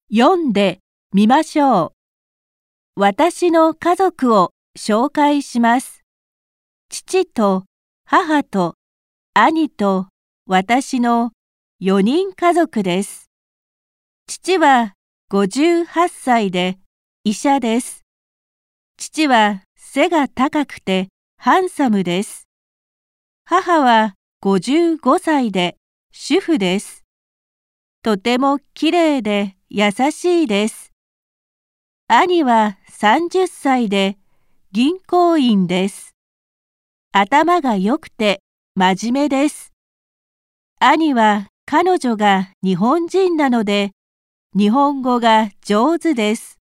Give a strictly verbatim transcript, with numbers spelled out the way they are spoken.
読んでみましょう。私の家族を紹介します。父と母と兄と私のよにん家族です。父はごじゅうはっさいで医者です。父は背が高くてハンサムです。母はごじゅうごさいで主婦です。とてもきれいで優しいです。兄はさんじゅっさいで銀行員です。頭が良くて真面目です。兄は彼女が日本人なので日本語が上手です。